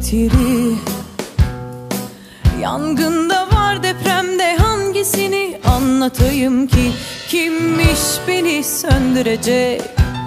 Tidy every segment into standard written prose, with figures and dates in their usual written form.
getiri. Yangında var, depremde, hangisini anlatayım ki? Kimmiş beni söndürecek?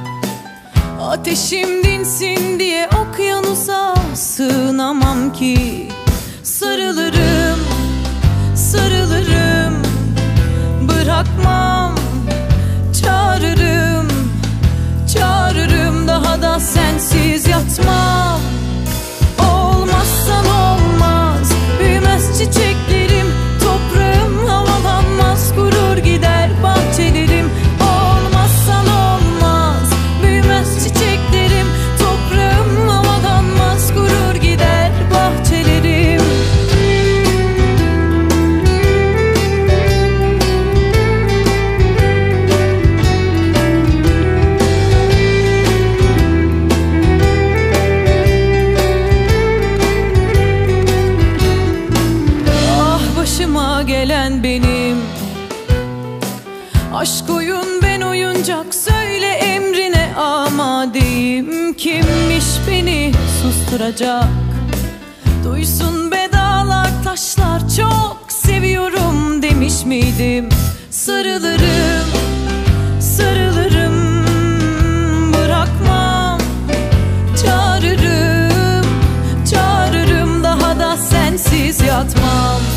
Ateşim dinsin diye okyanusa sığınamam ki. Sarılırım, sarılırım, bırakmam. Çağırırım, çağırırım, daha da sensiz yatmam. Olmazsan olmaz, büyümez çiçeklerim, toprağım havalanmaz, kurur gider bahçelerim. Olmazsan olmaz, büyümez çiçeklerim, toprağım havalanmaz, kurur gider bahçelerim. Başıma gelen benim, aşk oyun ben oyuncak, söyle emrine amadeyim. Kimmiş beni susturacak? Duysun be dağlar taşlar, çok seviyorum demiş miydim? Sarılırım, sarılırım, bırakmam. Çağırırım, çağırırım, daha da sensiz yatmam.